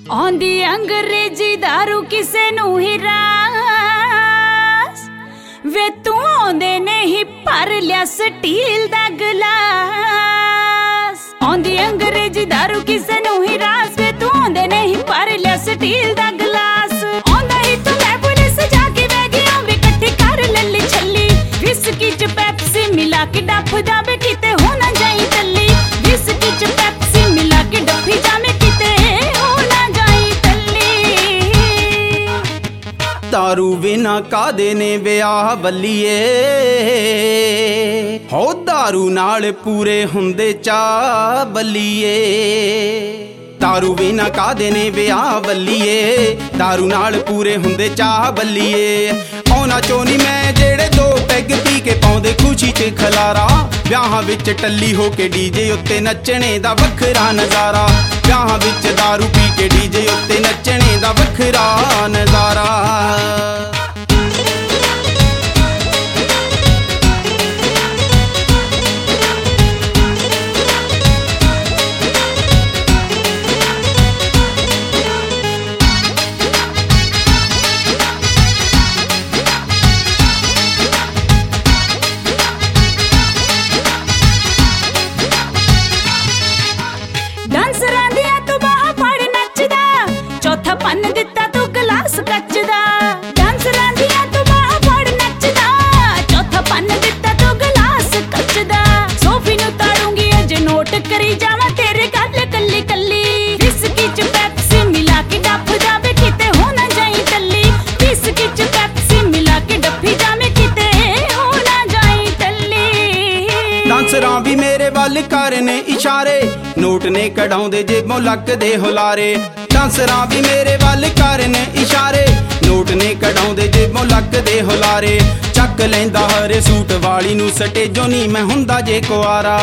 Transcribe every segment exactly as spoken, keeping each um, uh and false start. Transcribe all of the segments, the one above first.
आंदी अंग्रेजी दारू किसे नू ही रास वे तू आंदे नहीं भर लिया स्टील दा गिलास। आंदी अंग्रेजी दारू किसे नू ही रास वे तू आंदे नहीं भर लिया स्टील दा गिलास। आंदा ही तू मैं पुलिस जाके बह गया वे इकट्ठी कर लली छली विस्की च पेप्सी मिला के डफ जावे किते हो ना जाई तल्ली। विस्की च पेप्सी मिला के डफी जावे किते हो ना जाई तल्ली। दारू बिना कादे ने ब्याह बल्लीए हो दारू नाल पूरे हुंदे चा बल्लीए। दारू बिना कादे ने ब्याह बल्लीए दारू नाल पूरे हुंदे चा बल्लीए। औना चोनी मैं जेड़े दो पैग पी के पाउंदे खुशी च खलारा ब्याहां विच टल्ली हो के डीजे उत्ते नचने दा वखरा नजारा। ब्याहां विच दारू पी के डीजे उत्ते नचने दा वखरा नजारा। डांसरां दिया तू बाह फड़ नचदा चौथा पन दिता तू गिलास कचदा। डांसरां दिया तू बाह फड़ नचदा चौथा पन दिता तू गिलास कचदा। सोफी नू ताड़ूंगी अज नोट करी जावा तेरे गल कल्ली कल्ली। विस्की च पेप्सी मिला के डफ जावे किते हो ना जाई तल्ली। विस्की च पेप्सी मिला के डफी जावे किते हो ना जाई तल्ली। डांसरां भी मेरे वल करने इशारे नोट ने कढाउंदे जेबों लकदे हुलारे। डांसरां भी मेरे वल करने इशारे नोट ने कढाउंदे जेबों लकदे हुलारे। चक लैंदा हरे सूट वाली नू स्टेजों नी मैं हुंदा जे कुआरा।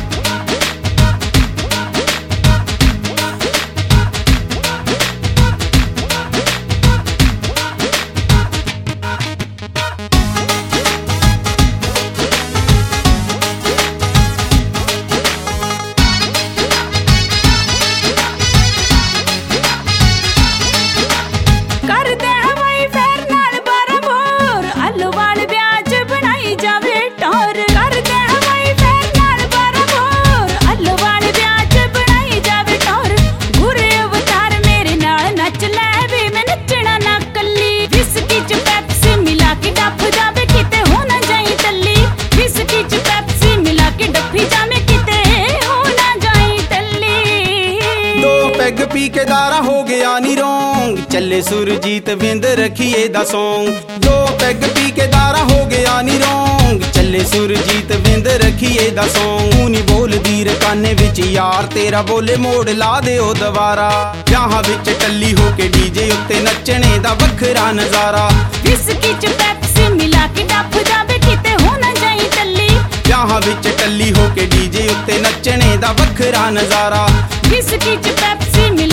पैग पी के दारा हो गया नी रोंग चले सुरजीत बिंद रखिए दा सॉन्ग। दो पैग पी के दारा हो गया नी रोंग चले सुरजीत बिंद रखिए दा सॉन्ग। नी बोल दीर काने विच यार तेरा बोले मोड़ ला दे ओ दोबारा। ब्याहां विच टल्ली हो के डीजे उत्ते नचने दा वखरा नजारा। विस्की च पेप्सी मिला के डफ जावे किते हो ना जाई तल्ली। ब्याहां विच टल्ली हो के डीजे उत्ते नचने दा वखरा नजारा। विस्की च पेप्सी मिला